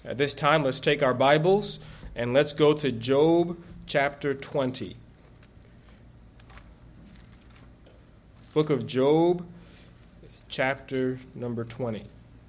At this time, let's take our Bibles and let's go to Job chapter 20. Book of Job, chapter number 20.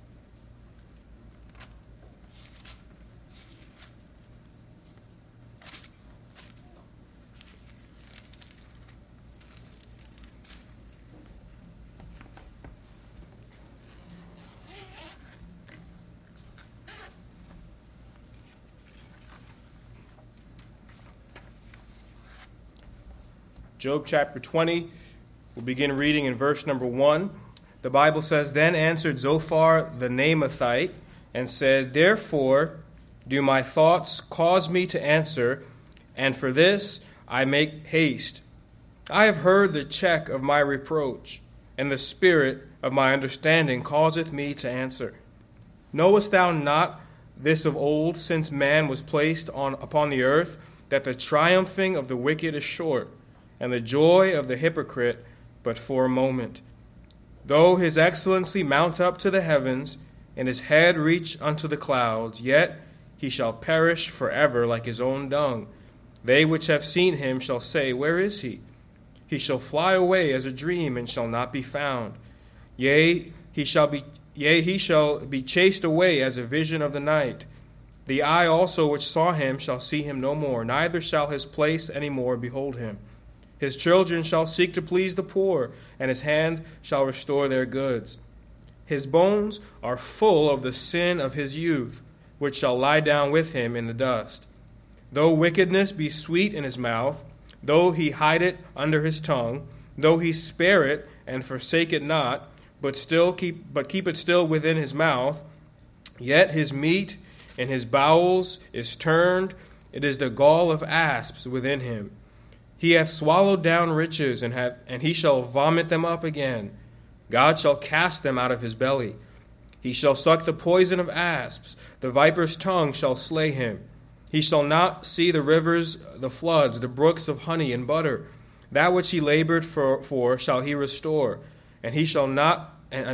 Job chapter 20, we'll begin reading in verse number 1. The Bible says, "Then answered Zophar the Naamathite, and said, Therefore do my thoughts cause me to answer, and for this I make haste. I have heard the check of my reproach, and the spirit of my understanding causeth me to answer. Knowest thou not this of old, since man was placed upon the earth, that the triumphing of the wicked is short, and the joy of the hypocrite but for a moment? Though his excellency mount up to the heavens, and his head reach unto the clouds, yet he shall perish forever like his own dung. They which have seen him shall say, Where is he? He shall fly away as a dream, and shall not be found. Yea, he shall be chased away as a vision of the night. The eye also which saw him shall see him no more, neither shall his place any more behold him. His children shall seek to please the poor, and his hand shall restore their goods. His bones are full of the sin of his youth, which shall lie down with him in the dust. Though wickedness be sweet in his mouth, though he hide it under his tongue, though he spare it and forsake it not, but keep it still within his mouth, yet his meat in his bowels is turned, it is the gall of asps within him. He hath swallowed down riches, and he shall vomit them up again. God shall cast them out of his belly. He shall suck the poison of asps. The viper's tongue shall slay him. He shall not see the rivers, the floods, the brooks of honey and butter. That which he labored for shall he restore, and he shall not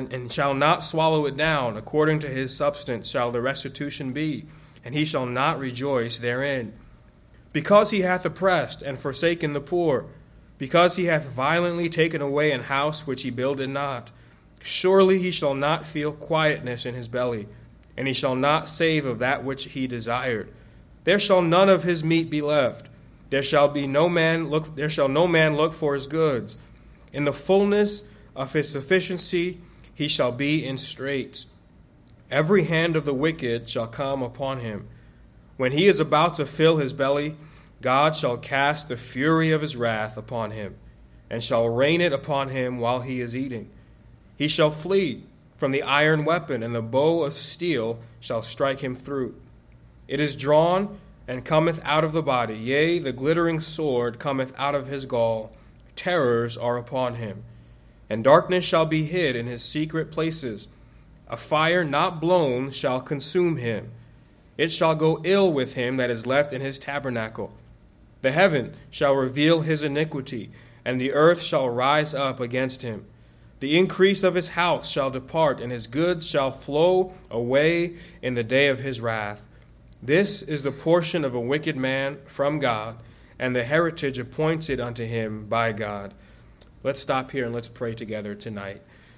swallow it down. According to his substance shall the restitution be, and he shall not rejoice therein. Because he hath oppressed and forsaken the poor, because he hath violently taken away an house which he builded not, surely he shall not feel quietness in his belly, and he shall not save of that which he desired. There shall none of his meat be left. There shall no man look for his goods. In the fullness of his sufficiency he shall be in straits. Every hand of the wicked shall come upon him. When he is about to fill his belly, God shall cast the fury of his wrath upon him, and shall rain it upon him while he is eating. He shall flee from the iron weapon, and the bow of steel shall strike him through. It is drawn and cometh out of the body, yea, the glittering sword cometh out of his gall. Terrors are upon him, and darkness shall be hid in his secret places. A fire not blown shall consume him. It shall go ill with him that is left in his tabernacle. The heaven shall reveal his iniquity, and the earth shall rise up against him. The increase of his house shall depart, and his goods shall flow away in the day of his wrath. This is the portion of a wicked man from God, and the heritage appointed unto him by God." Let's stop here and let's pray together tonight.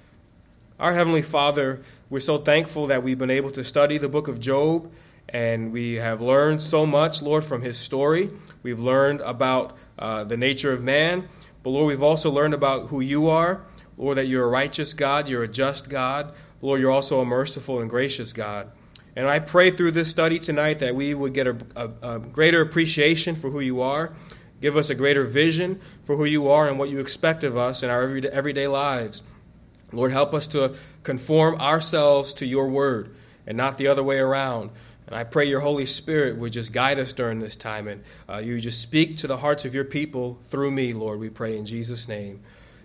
Our Heavenly Father, we're so thankful that we've been able to study the book of Job, and we have learned so much, Lord, from his story. We've learned about the nature of man, but Lord, we've also learned about who you are. Lord, that you're a righteous God, you're a just God. Lord, you're also a merciful and gracious God. And I pray through this study tonight that we would get a greater appreciation for who you are. Give us a greater vision for who you are and what you expect of us in our everyday lives. Lord, help us to conform ourselves to your word and not the other way around. And I pray your Holy Spirit would just guide us during this time, and you just speak to the hearts of your people through me, Lord, we pray in Jesus' name.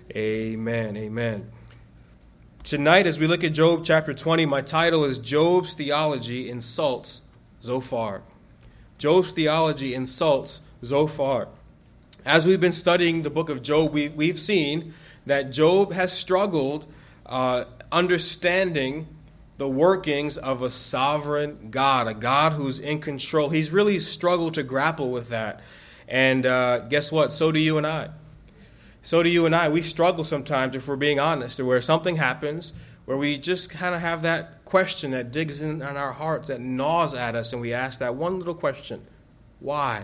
Amen. Amen. Tonight, as we look at Job chapter 20, my title is Job's Theology Insults Zophar. Job's Theology Insults Zophar. As we've been studying the book of Job, we've seen that Job has struggled understanding the workings of a sovereign God, a God who's in control. He's really struggled to grapple with that. And guess what? So do you and I. So do you and I. We struggle sometimes, if we're being honest, where something happens, where we just kind of have that question that digs in on our hearts, that gnaws at us, and we ask that one little question: why?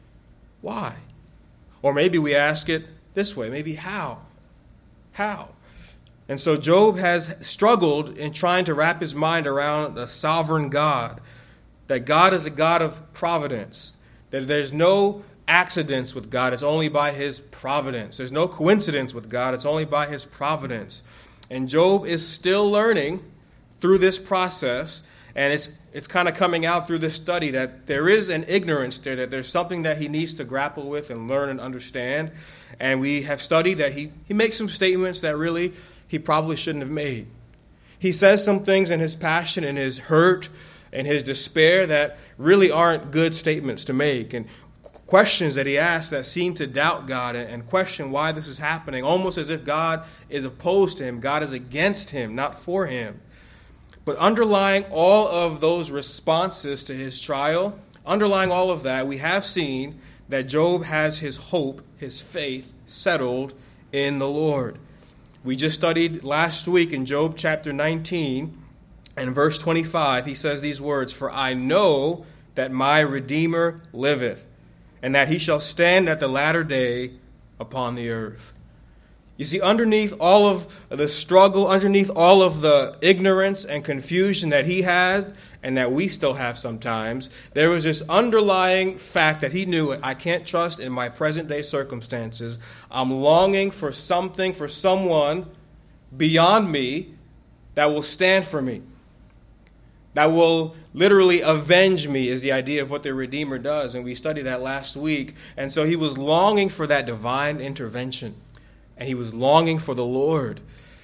Why? Or maybe we ask it this way, maybe how? How? And so Job has struggled in trying to wrap his mind around a sovereign God, that God is a God of providence, that there's no accidents with God, it's only by his providence. There's no coincidence with God, it's only by his providence. And Job is still learning through this process, and it's kind of coming out through this study that there is an ignorance there, that there's something that he needs to grapple with and learn and understand. And we have studied that he makes some statements that really he probably shouldn't have made. He says some things in his passion and his hurt and his despair that really aren't good statements to make, and questions that he asks that seem to doubt God and question why this is happening, almost as if God is opposed to him, God is against him, not for him. But underlying all of those responses to his trial, underlying all of that, we have seen that Job has his hope, his faith settled in the Lord. We just studied last week in Job chapter 19 and verse 25. He says these words: "For I know that my Redeemer liveth, and that he shall stand at the latter day upon the earth." You see, underneath all of the struggle, underneath all of the ignorance and confusion that he had and that we still have sometimes, there was this underlying fact that he knew: I can't trust in my present day circumstances. I'm longing for something, for someone beyond me that will stand for me, that will literally avenge me, is the idea of what the Redeemer does. And we studied that last week. And so he was longing for that divine intervention. And he was longing for the Lord.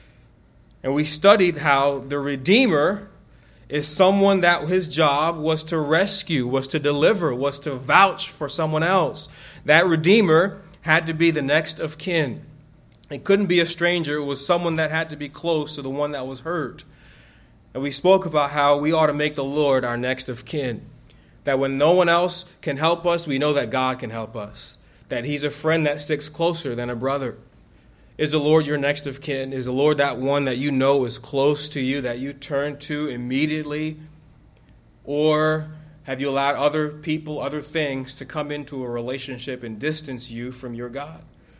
And we studied how the Redeemer is someone that his job was to rescue, was to deliver, was to vouch for someone else. That Redeemer had to be the next of kin. It couldn't be a stranger. It was someone that had to be close to the one that was hurt. And we spoke about how we ought to make the Lord our next of kin. That when no one else can help us, we know that God can help us. That he's a friend that sticks closer than a brother. Is the Lord your next of kin? Is the Lord that one that you know is close to you, that you turn to immediately? Or have you allowed other people, other things to come into a relationship and distance you from your God?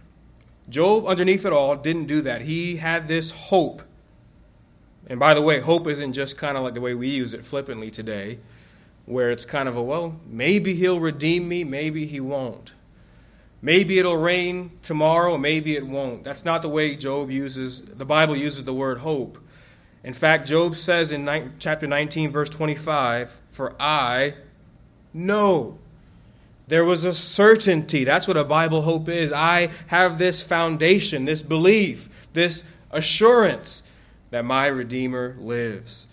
Job, underneath it all, didn't do that. He had this hope. And by the way, hope isn't just kind of like the way we use it flippantly today, where it's kind of a, well, maybe he'll redeem me, maybe he won't. Maybe it'll rain tomorrow, maybe it won't. That's not the way the Bible uses the word hope. In fact, Job says in chapter 19, verse 25, "For I know." There was a certainty. That's what a Bible hope is. I have this foundation, this belief, this assurance that my Redeemer lives.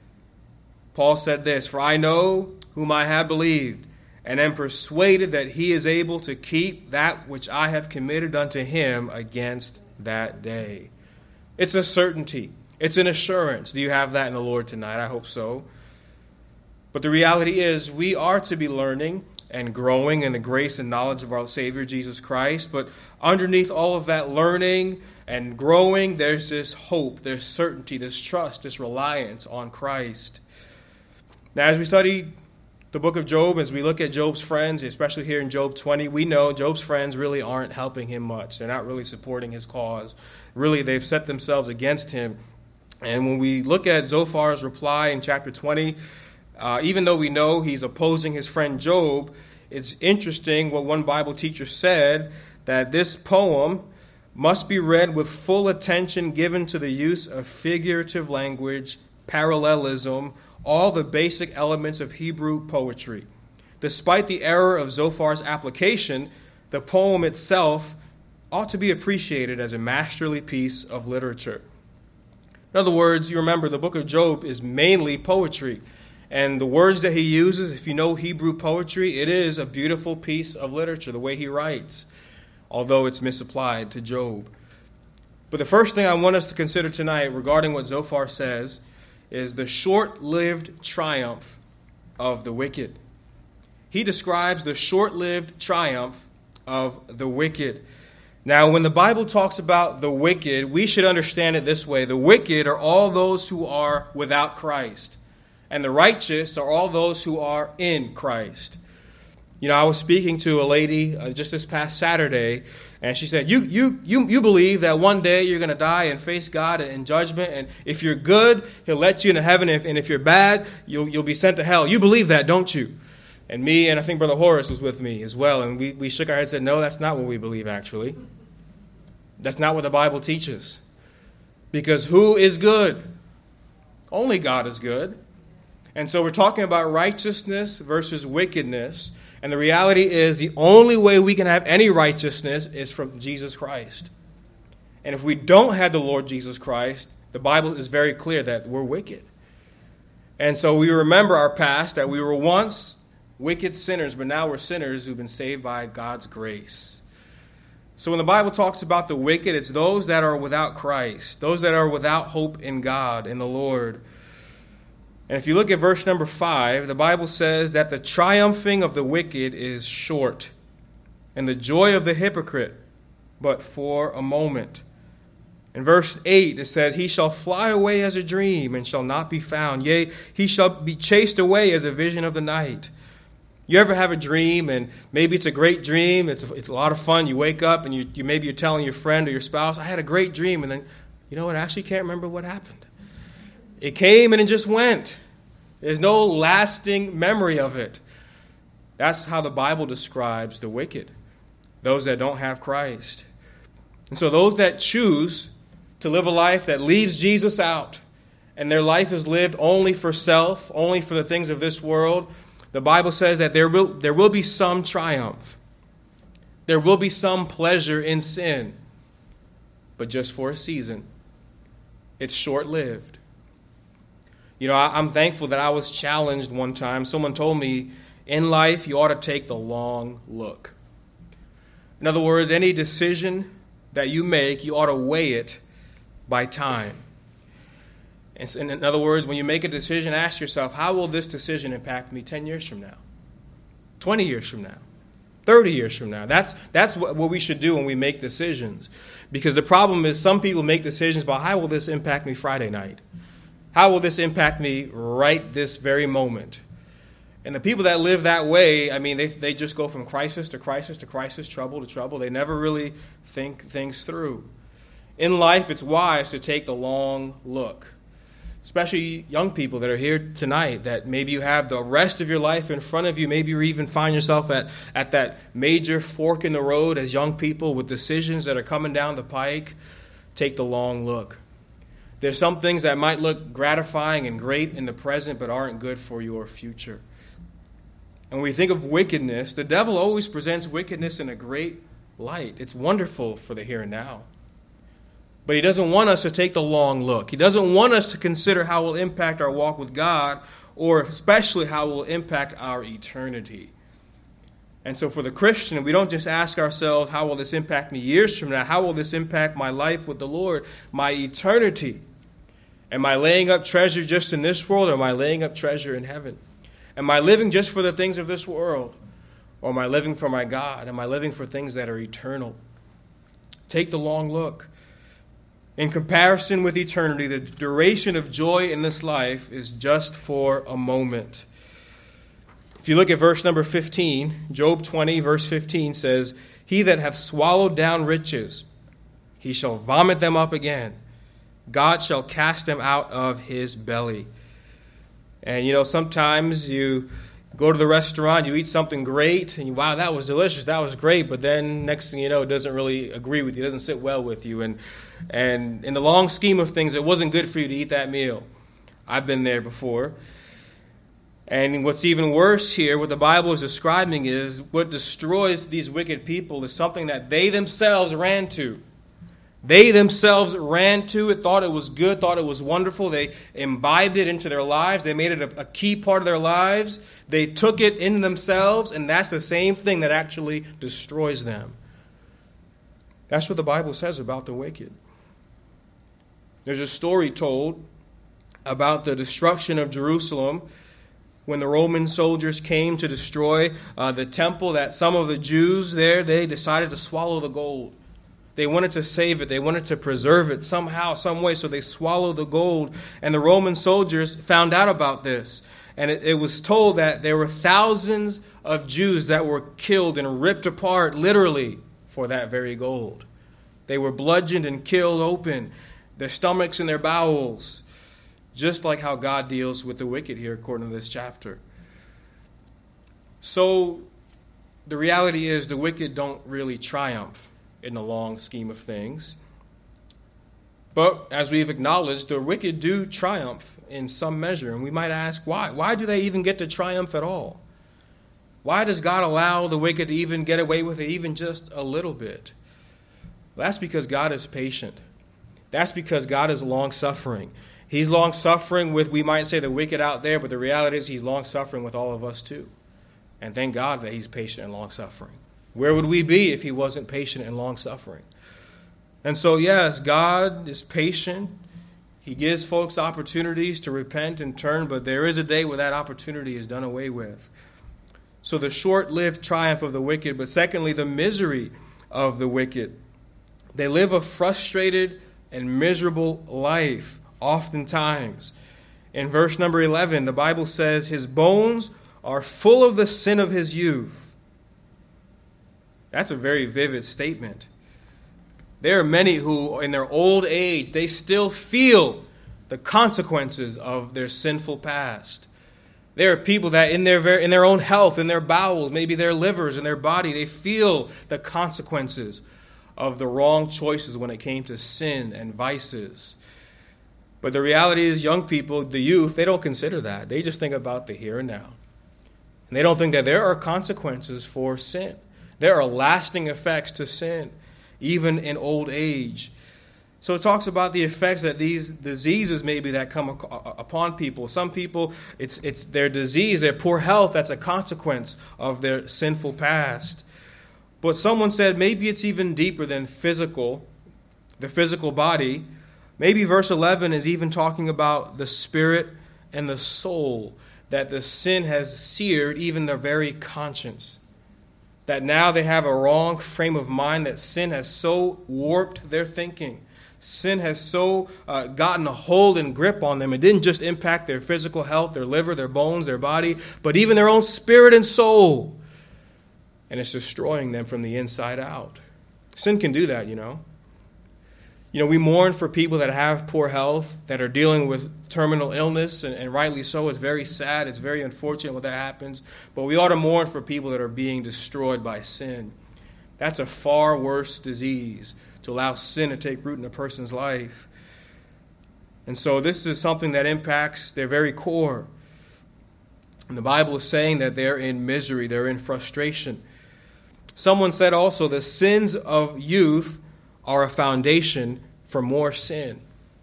Paul said this: "For I know whom I have believed, and am persuaded that he is able to keep that which I have committed unto him against that day." It's a certainty. It's an assurance. Do you have that in the Lord tonight? I hope so. But the reality is we are to be learning and growing in the grace and knowledge of our Savior, Jesus Christ. But underneath all of that learning and growing, there's this hope, there's certainty, this trust, this reliance on Christ. Now, as we study the book of Job, as we look at Job's friends, especially here in Job 20, we know Job's friends really aren't helping him much. They're not really supporting his cause. Really, they've set themselves against him. And when we look at Zophar's reply in chapter 20, even though we know he's opposing his friend Job, it's interesting what one Bible teacher said, that this poem must be read with full attention given to the use of figurative language, parallelism, all the basic elements of Hebrew poetry. Despite the error of Zophar's application, the poem itself ought to be appreciated as a masterly piece of literature. In other words, you remember the book of Job is mainly poetry. And the words that he uses, if you know Hebrew poetry, it is a beautiful piece of literature, the way he writes, although it's misapplied to Job. But the first thing I want us to consider tonight regarding what Zophar says is the short-lived triumph of the wicked. He describes the short-lived triumph of the wicked. Now, when the Bible talks about the wicked, we should understand it this way. The wicked are all those who are without Christ, and the righteous are all those who are in Christ. You know, I was speaking to a lady just this past Saturday, and she said, you believe that one day you're going to die and face God in judgment, and if you're good, he'll let you into heaven, and if you're bad, you'll be sent to hell. You believe that, don't you? And me, and I think Brother Horace was with me as well, and we shook our heads and said, no, that's not what we believe, actually. That's not what the Bible teaches. Because who is good? Only God is good. And so we're talking about righteousness versus wickedness. And the reality is the only way we can have any righteousness is from Jesus Christ. And if we don't have the Lord Jesus Christ, the Bible is very clear that we're wicked. And so we remember our past, that we were once wicked sinners, but now we're sinners who've been saved by God's grace. So when the Bible talks about the wicked, it's those that are without Christ, those that are without hope in God, in the Lord. And if you look at verse number 5, the Bible says that the triumphing of the wicked is short, and the joy of the hypocrite but for a moment. In verse 8, it says, he shall fly away as a dream and shall not be found. Yea, he shall be chased away as a vision of the night. You ever have a dream, and maybe it's a great dream, it's a lot of fun, you wake up and you're telling your friend or your spouse, I had a great dream, and then, you know what, I actually can't remember what happened. It came and it just went. There's no lasting memory of it. That's how the Bible describes the wicked, those that don't have Christ. And so those that choose to live a life that leaves Jesus out, and their life is lived only for self, only for the things of this world, the Bible says that there will be some triumph. There will be some pleasure in sin, but just for a season. It's short-lived. You know, I'm thankful that I was challenged one time. Someone told me, in life, you ought to take the long look. In other words, any decision that you make, you ought to weigh it by time. And in other words, when you make a decision, ask yourself, how will this decision impact me 10 years from now, 20 years from now, 30 years from now? That's what we should do when we make decisions. Because the problem is some people make decisions about how will this impact me Friday night? How will this impact me right this very moment? And the people that live that way, I mean, they just go from crisis to crisis to crisis, trouble to trouble. They never really think things through. In life, it's wise to take the long look. Especially young people that are here tonight, that maybe you have the rest of your life in front of you. Maybe you even find yourself at that major fork in the road as young people with decisions that are coming down the pike. Take the long look. There's some things that might look gratifying and great in the present, but aren't good for your future. And when we think of wickedness, the devil always presents wickedness in a great light. It's wonderful for the here and now. But he doesn't want us to take the long look. He doesn't want us to consider how it will impact our walk with God, or especially how it will impact our eternity. And so for the Christian, we don't just ask ourselves, how will this impact me years from now? How will this impact my life with the Lord, my eternity? Am I laying up treasure just in this world, or am I laying up treasure in heaven? Am I living just for the things of this world, or am I living for my God? Am I living for things that are eternal? Take the long look. In comparison with eternity, the duration of joy in this life is just for a moment. If you look at verse number 15, Job 20, verse 15 says, he that hath swallowed down riches, he shall vomit them up again. God shall cast them out of his belly. And, you know, sometimes you go to the restaurant, you eat something great, and wow, that was delicious, that was great, but then next thing you know, it doesn't really agree with you, it doesn't sit well with you. And in the long scheme of things, it wasn't good for you to eat that meal. I've been there before. And what's even worse here, what the Bible is describing is what destroys these wicked people is something that they themselves ran to. They themselves ran to it, thought it was good, thought it was wonderful. They imbibed it into their lives. They made it a key part of their lives. They took it in themselves, and that's the same thing that actually destroys them. That's what the Bible says about the wicked. There's a story told about the destruction of Jerusalem when the Roman soldiers came to destroy the temple, that some of the Jews there, they decided to swallow the gold. They wanted to save it. They wanted to preserve it somehow, some way, so they swallowed the gold. And the Roman soldiers found out about this. And it was told that there were thousands of Jews that were killed and ripped apart, literally, for that very gold. They were bludgeoned and killed open, their stomachs and their bowels, just like how God deals with the wicked here, according to this chapter. So the reality is the wicked don't really triumph in the long scheme of things. But as we've acknowledged, the wicked do triumph in some measure. And we might ask, why? Why do they even get to triumph at all? Why does God allow the wicked to even get away with it, even just a little bit? Well, that's because God is patient. That's because God is long-suffering. He's long-suffering with, we might say, the wicked out there, but the reality is he's long-suffering with all of us too. And thank God that he's patient and long-suffering. Where would we be if he wasn't patient and long-suffering? And so, yes, God is patient. He gives folks opportunities to repent and turn, but there is a day where that opportunity is done away with. So the short-lived triumph of the wicked, but secondly, the misery of the wicked. They live a frustrated and miserable life, oftentimes. In verse number 11, the Bible says, his bones are full of the sin of his youth. That's a very vivid statement. There are many who, in their old age, they still feel the consequences of their sinful past. There are people that in their own health, in their bowels, maybe their livers, in their body, they feel the consequences of the wrong choices when it came to sin and vices. But the reality is, young people, the youth, they don't consider that. They just think about the here and now. And they don't think that there are consequences for sin. There are lasting effects to sin, even in old age. So it talks about the effects that these diseases maybe that come upon people. Some people, it's their disease, their poor health, that's a consequence of their sinful past. But someone said maybe it's even deeper than the physical body. Maybe verse 11 is even talking about the spirit and the soul, that the sin has seared even their very conscience. That now they have a wrong frame of mind, that sin has so warped their thinking. Sin has so gotten a hold and grip on them. It didn't just impact their physical health, their liver, their bones, their body, but even their own spirit and soul. And it's destroying them from the inside out. Sin can do that, you know. We mourn for people that have poor health, that are dealing with terminal illness, and rightly so. It's very sad. It's very unfortunate when that happens. But we ought to mourn for people that are being destroyed by sin. That's a far worse disease, to allow sin to take root in a person's life. And so this is something that impacts their very core. And the Bible is saying that they're in misery, they're in frustration. Someone said also, the sins of youth are a foundation for more sin.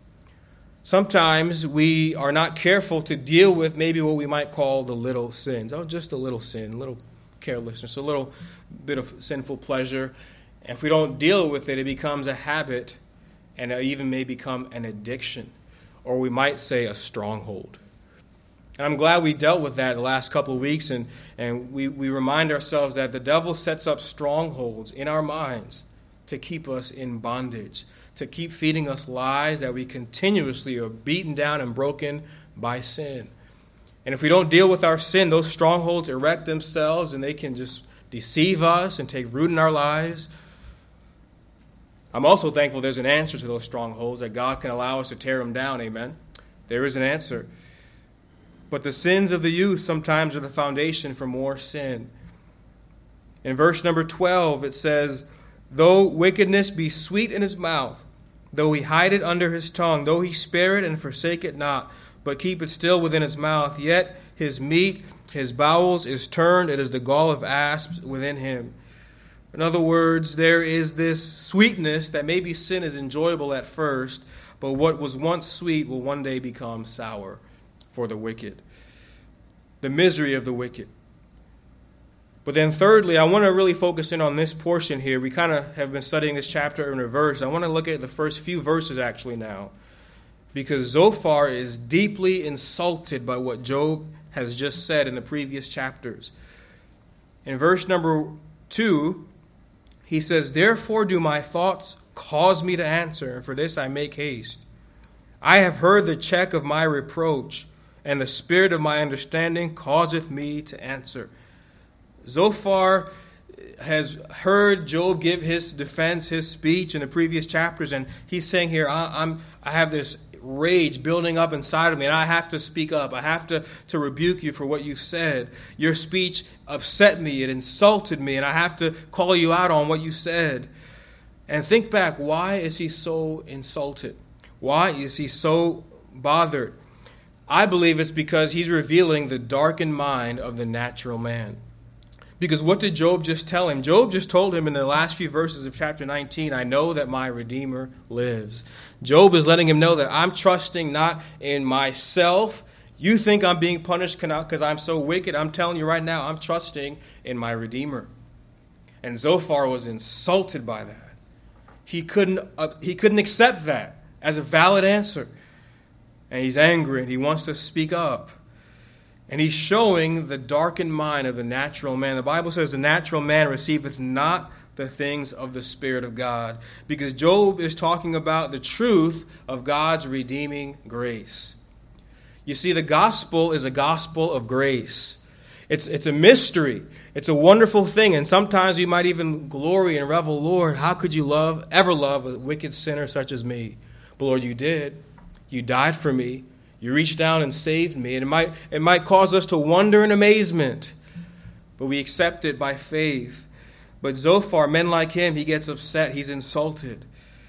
Sometimes we are not careful to deal with maybe what we might call the little sins. Oh, just a little sin, a little carelessness, a little bit of sinful pleasure. And if we don't deal with it, it becomes a habit, and it even may become an addiction, or we might say a stronghold. And I'm glad we dealt with that the last couple of weeks, and we remind ourselves that the devil sets up strongholds in our minds to keep us in bondage, to keep feeding us lies that we continuously are beaten down and broken by sin. And if we don't deal with our sin, those strongholds erect themselves and they can just deceive us and take root in our lives. I'm also thankful there's an answer to those strongholds, that God can allow us to tear them down, amen? There is an answer. But the sins of the youth sometimes are the foundation for more sin. In verse number 12, it says, though wickedness be sweet in his mouth, though he hide it under his tongue, though he spare it and forsake it not, but keep it still within his mouth, yet his meat, his bowels is turned, it is the gall of asps within him. In other words, there is this sweetness that maybe sin is enjoyable at first, but what was once sweet will one day become sour for the wicked. The misery of the wicked. But then thirdly, I want to really focus in on this portion here. We kind of have been studying this chapter in reverse. I want to look at the first few verses actually now. because Zophar is deeply insulted by what Job has just said in the previous chapters. In verse number 2, he says, "Therefore do my thoughts cause me to answer, and for this I make haste. I have heard the check of my reproach, and the spirit of my understanding causeth me to answer." Zophar has heard Job give his defense, his speech in the previous chapters, and he's saying here, I have this rage building up inside of me, and I have to speak up. I have to rebuke you for what you said. Your speech upset me. It insulted me, and I have to call you out on what you said. And think back, why is he so insulted? Why is he so bothered? I believe it's because he's revealing the darkened mind of the natural man. Because what did Job just tell him? Job just told him in the last few verses of chapter 19, "I know that my Redeemer lives." Job is letting him know that I'm trusting not in myself. You think I'm being punished because I'm so wicked. I'm telling you right now, I'm trusting in my Redeemer. And Zophar was insulted by that. He couldn't accept that as a valid answer. And he's angry and he wants to speak up. And he's showing the darkened mind of the natural man. The Bible says the natural man receiveth not the things of the Spirit of God. Because Job is talking about the truth of God's redeeming grace. You see, the gospel is a gospel of grace. It's a mystery. It's a wonderful thing. And sometimes we might even glory and revel, Lord, how could you ever love a wicked sinner such as me? But Lord, you did. You died for me. You reached down and saved me. And it might cause us to wonder in amazement. But we accept it by faith. But Zophar, men like him, he gets upset. He's insulted.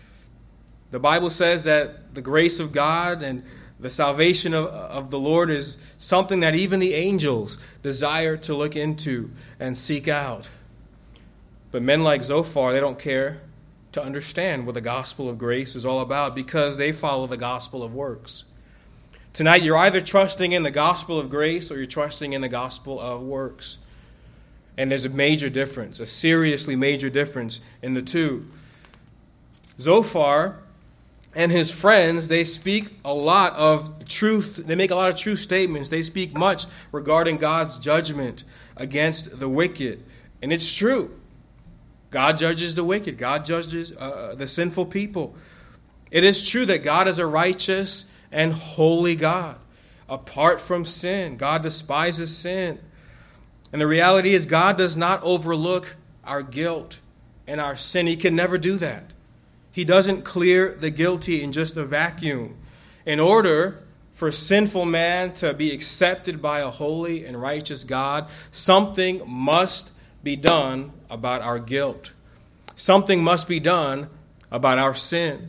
The Bible says that the grace of God and the salvation of the Lord is something that even the angels desire to look into and seek out. But men like Zophar, they don't care to understand what the gospel of grace is all about because they follow the gospel of works. Tonight, you're either trusting in the gospel of grace or you're trusting in the gospel of works. And there's a major difference, a seriously major difference in the two. Zophar and his friends, they speak a lot of truth. They make a lot of true statements. They speak much regarding God's judgment against the wicked. And it's true. God judges the wicked. God judges the sinful people. It is true that God is a righteous and holy God. Apart from sin, God despises sin. And the reality is God does not overlook our guilt and our sin. He can never do that. He doesn't clear the guilty in just a vacuum. In order for sinful man to be accepted by a holy and righteous God, something must be done about our guilt. Something must be done about our sin.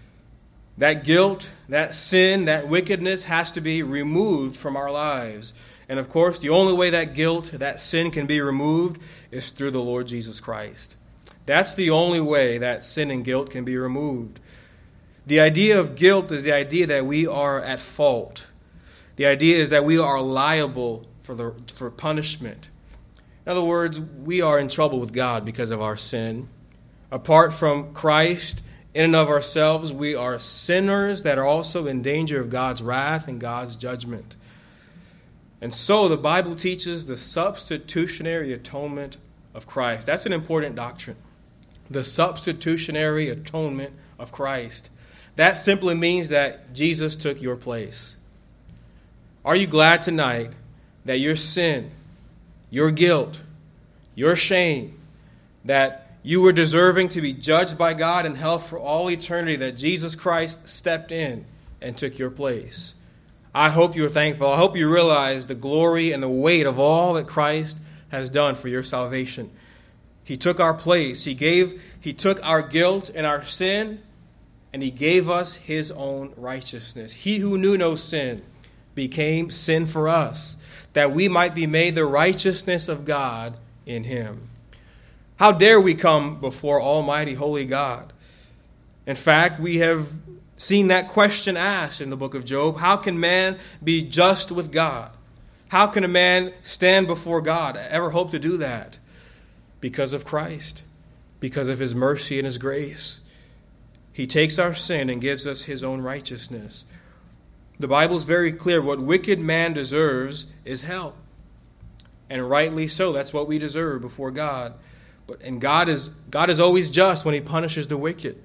That guilt, that sin, that wickedness has to be removed from our lives. And of course, the only way that guilt, that sin can be removed is through the Lord Jesus Christ. That's the only way that sin and guilt can be removed. The idea of guilt is the idea that we are at fault. The idea is that we are liable for punishment. In other words, we are in trouble with God because of our sin. Apart from Christ, in and of ourselves, we are sinners that are also in danger of God's wrath and God's judgment. And so the Bible teaches the substitutionary atonement of Christ. That's an important doctrine. The substitutionary atonement of Christ. That simply means that Jesus took your place. Are you glad tonight that your sin, your guilt, your shame, that you were deserving to be judged by God in hell for all eternity, that Jesus Christ stepped in and took your place? I hope you're thankful. I hope you realize the glory and the weight of all that Christ has done for your salvation. He took our place. He took our guilt and our sin, and he gave us his own righteousness. He who knew no sin became sin for us, that we might be made the righteousness of God in him. How dare we come before Almighty Holy God? In fact, we have seen that question asked in the book of Job. How can man be just with God? How can a man stand before God? Ever hope to do that? Because of Christ, because of his mercy and his grace. He takes our sin and gives us his own righteousness. The Bible's very clear. What wicked man deserves is hell. And rightly so. That's what we deserve before God. And God is always just when he punishes the wicked.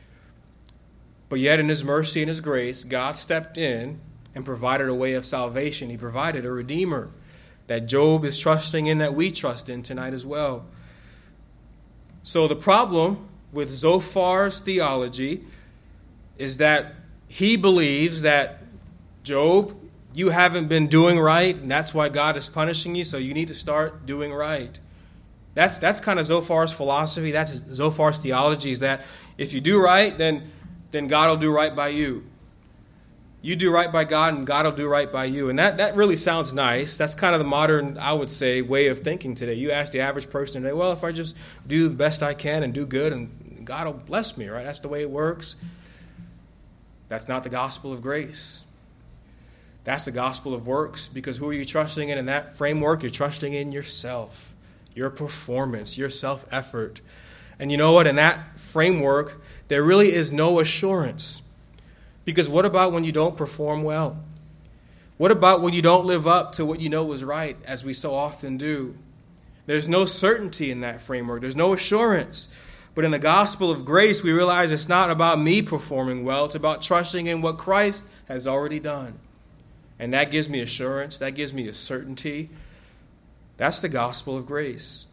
But yet in his mercy and his grace, God stepped in and provided a way of salvation. He provided a Redeemer that Job is trusting in, that we trust in tonight as well. So the problem with Zophar's theology is that he believes that, Job, you haven't been doing right, and that's why God is punishing you, so you need to start doing right. That's kind of Zophar's philosophy. That's Zophar's theology, is that if you do right, then God will do right by you. You do right by God, and God will do right by you. And that really sounds nice. That's kind of the modern, I would say, way of thinking today. You ask the average person today, well, if I just do the best I can and do good, and God will bless me, right? That's the way it works. That's not the gospel of grace. That's the gospel of works, because who are you trusting in that framework? You're trusting in yourself, your performance, your self-effort. And you know what? In that framework, there really is no assurance. Because what about when you don't perform well? What about when you don't live up to what you know is right, as we so often do? There's no certainty in that framework. There's no assurance. But in the gospel of grace, we realize it's not about me performing well. It's about trusting in what Christ has already done. And that gives me assurance. That gives me a certainty. That's the gospel of grace.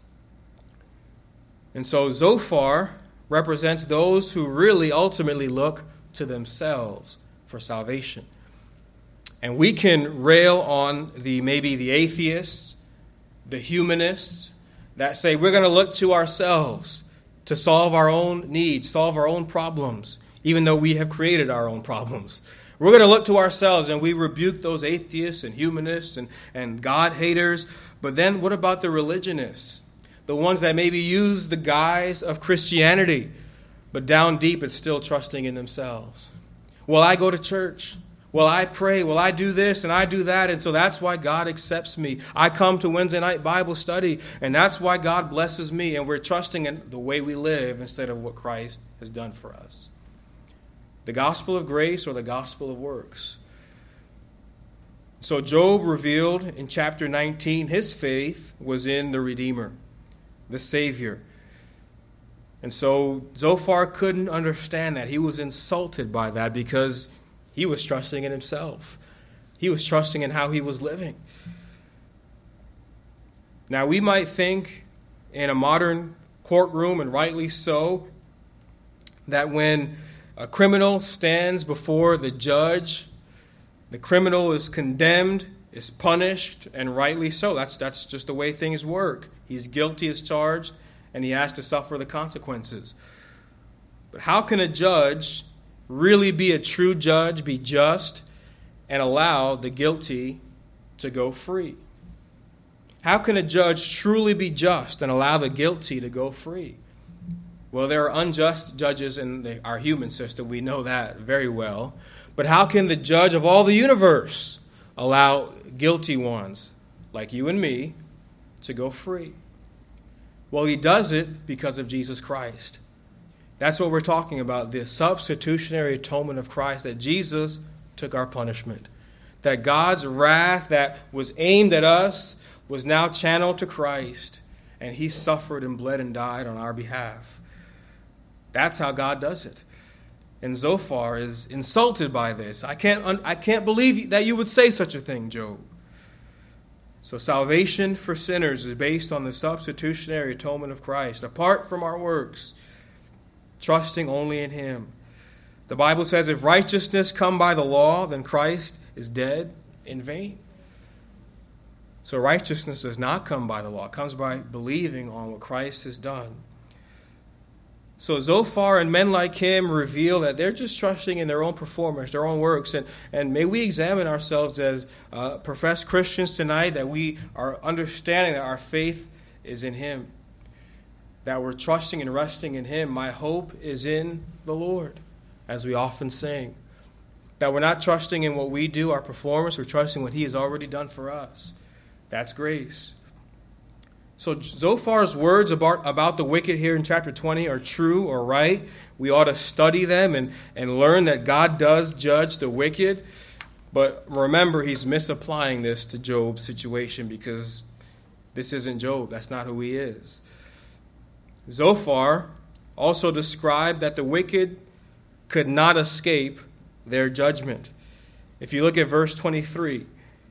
And so Zophar represents those who really ultimately look to themselves for salvation. And we can rail on maybe the atheists, the humanists, that say we're going to look to ourselves to solve our own needs, solve our own problems, even though we have created our own problems. We're going to look to ourselves, and we rebuke those atheists and humanists and God haters. But then what about the religionists? The ones that maybe use the guise of Christianity, but down deep it's still trusting in themselves. Well, I go to church. Well, I pray. Well, I do this and I do that, and so that's why God accepts me. I come to Wednesday night Bible study, and that's why God blesses me, and we're trusting in the way we live instead of what Christ has done for us. The gospel of grace or the gospel of works. So Job revealed in chapter 19 his faith was in the Redeemer, the Savior. And so Zophar couldn't understand that. He was insulted by that because he was trusting in himself. He was trusting in how he was living. Now we might think in a modern courtroom, and rightly so, that when a criminal stands before the judge, the criminal is condemned, is punished, and rightly so. That's just the way things work. He's guilty as charged, and he has to suffer the consequences. But how can a judge really be a true judge, be just, and allow the guilty to go free? How can a judge truly be just and allow the guilty to go free? Well, there are unjust judges in our human system. We know that very well. But how can the judge of all the universe allow guilty ones, like you and me, to go free? Well, he does it because of Jesus Christ. That's what we're talking about, the substitutionary atonement of Christ, that Jesus took our punishment. That God's wrath that was aimed at us was now channeled to Christ, and he suffered and bled and died on our behalf. That's how God does it. And Zophar is insulted by this. I can't believe that you would say such a thing, Job. So salvation for sinners is based on the substitutionary atonement of Christ, apart from our works, trusting only in him. The Bible says if righteousness come by the law, then Christ is dead in vain. So righteousness does not come by the law. It comes by believing on what Christ has done. So Zophar and men like him reveal that they're just trusting in their own performance, their own works. And may we examine ourselves as professed Christians tonight, that we are understanding that our faith is in him, that we're trusting and resting in him. My hope is in the Lord, as we often sing. That we're not trusting in what we do, our performance, we're trusting what he has already done for us. That's grace. So Zophar's words about the wicked here in chapter 20 are true or right. We ought to study them and learn that God does judge the wicked. But remember, he's misapplying this to Job's situation because this isn't Job. That's not who he is. Zophar also described that the wicked could not escape their judgment. If you look at verse 23,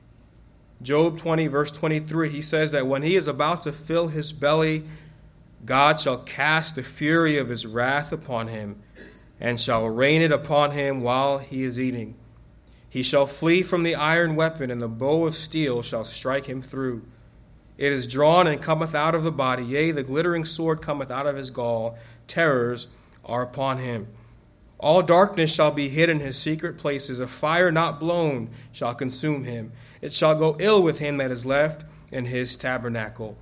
Job 20, verse 23, he says that when he is about to fill his belly, God shall cast the fury of his wrath upon him and shall rain it upon him while he is eating. He shall flee from the iron weapon, and the bow of steel shall strike him through. It is drawn and cometh out of the body, yea, the glittering sword cometh out of his gall. Terrors are upon him. All darkness shall be hid in his secret places. A fire not blown shall consume him. It shall go ill with him that is left in his tabernacle.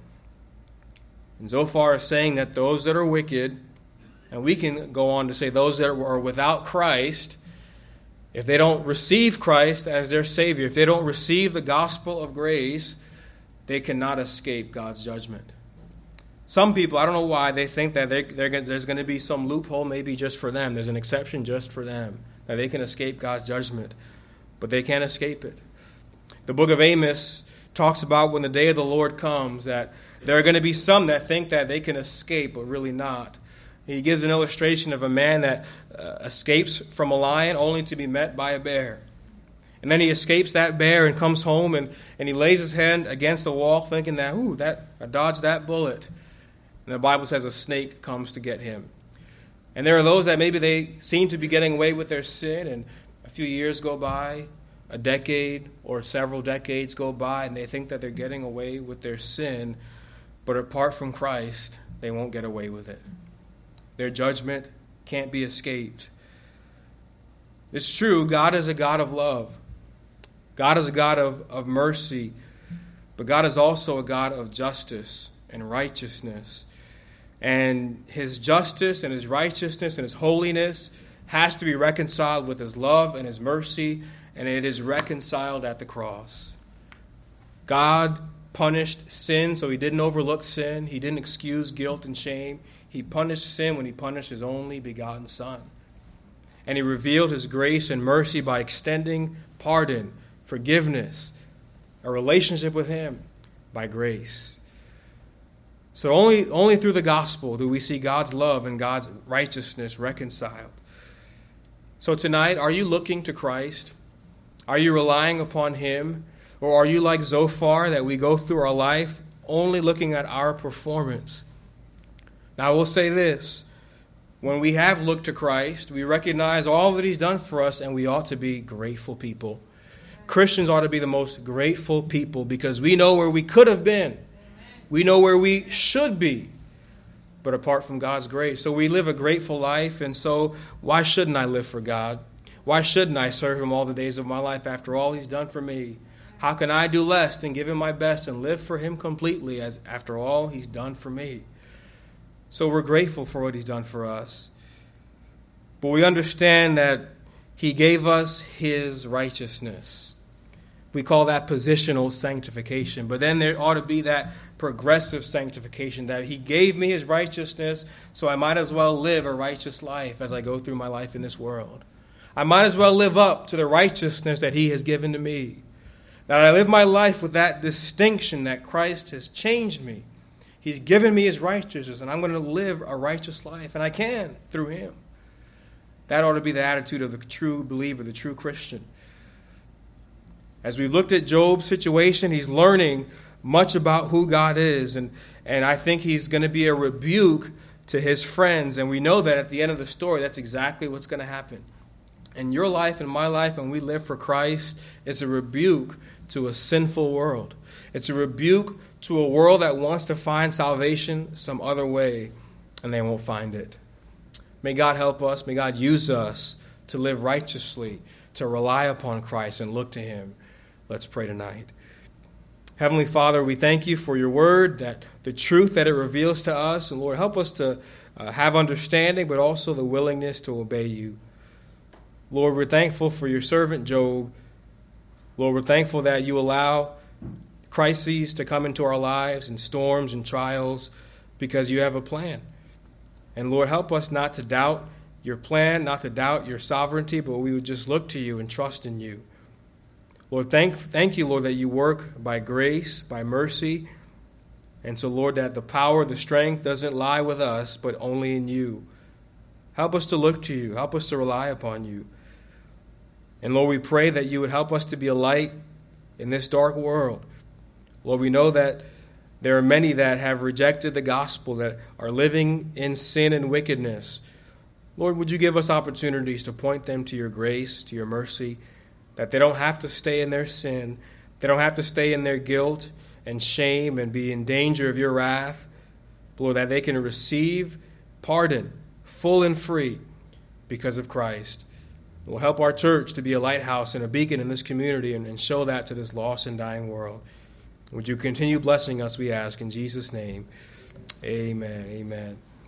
And Zophar is saying that those that are wicked, and we can go on to say those that are without Christ, if they don't receive Christ as their Savior, if they don't receive the gospel of grace, they cannot escape God's judgment. Some people, I don't know why, they think that there's going to be some loophole maybe just for them. There's an exception just for them, that they can escape God's judgment. But they can't escape it. The book of Amos talks about when the day of the Lord comes, that there are going to be some that think that they can escape, but really not. He gives an illustration of a man that escapes from a lion only to be met by a bear. And then he escapes that bear and comes home and he lays his hand against the wall thinking that, I dodged that bullet. And the Bible says a snake comes to get him. And there are those that maybe they seem to be getting away with their sin, and a few years go by, a decade or several decades go by, and they think that they're getting away with their sin, but apart from Christ, they won't get away with it. Their judgment can't be escaped. It's true, God is a God of love. God is a God of mercy, but God is also a God of justice and righteousness. And his justice and his righteousness and his holiness has to be reconciled with his love and his mercy, and it is reconciled at the cross. God punished sin, so he didn't overlook sin. He didn't excuse guilt and shame. He punished sin when he punished his only begotten Son. And he revealed his grace and mercy by extending pardon, forgiveness, a relationship with him by grace. So only through the gospel do we see God's love and God's righteousness reconciled. So tonight, are you looking to Christ? Are you relying upon him? Or are you like Zophar, that we go through our life only looking at our performance? Now I will say this. When we have looked to Christ, we recognize all that he's done for us, and we ought to be grateful people. Christians ought to be the most grateful people because we know where we could have been. We know where we should be, but apart from God's grace. So we live a grateful life, and so why shouldn't I live for God? Why shouldn't I serve him all the days of my life after all he's done for me? How can I do less than give him my best and live for him completely as after all he's done for me? So we're grateful for what he's done for us. But we understand that he gave us his righteousness. We call that positional sanctification. But then there ought to be that progressive sanctification, that he gave me his righteousness, so I might as well live a righteous life as I go through my life in this world. I might as well live up to the righteousness that he has given to me. That I live my life with that distinction that Christ has changed me. He's given me his righteousness, and I'm going to live a righteous life, and I can through him. That ought to be the attitude of the true believer, the true Christian. As we've looked at Job's situation, he's learning much about who God is, and I think he's going to be a rebuke to his friends, and we know that at the end of the story, that's exactly what's going to happen. In your life and my life, when we live for Christ, it's a rebuke to a sinful world. It's a rebuke to a world that wants to find salvation some other way, and they won't find it. May God help us. May God use us to live righteously, to rely upon Christ and look to him. Let's pray tonight. Heavenly Father, we thank you for your word, that the truth that it reveals to us. And Lord, help us to have understanding, but also the willingness to obey you. Lord, we're thankful for your servant Job. Lord, we're thankful that you allow crises to come into our lives and storms and trials because you have a plan. And Lord, help us not to doubt your plan, not to doubt your sovereignty, but we would just look to you and trust in you. Lord, thank you, Lord, that you work by grace, by mercy. And so, Lord, that the power, the strength doesn't lie with us, but only in you. Help us to look to you. Help us to rely upon you. And Lord, we pray that you would help us to be a light in this dark world. Lord, we know that there are many that have rejected the gospel, that are living in sin and wickedness. Lord, would you give us opportunities to point them to your grace, to your mercy, that they don't have to stay in their sin, they don't have to stay in their guilt and shame and be in danger of your wrath. Lord, that they can receive pardon, full and free, because of Christ. It will help our church to be a lighthouse and a beacon in this community and show that to this lost and dying world. Would you continue blessing us, we ask, in Jesus' name. Amen. Amen.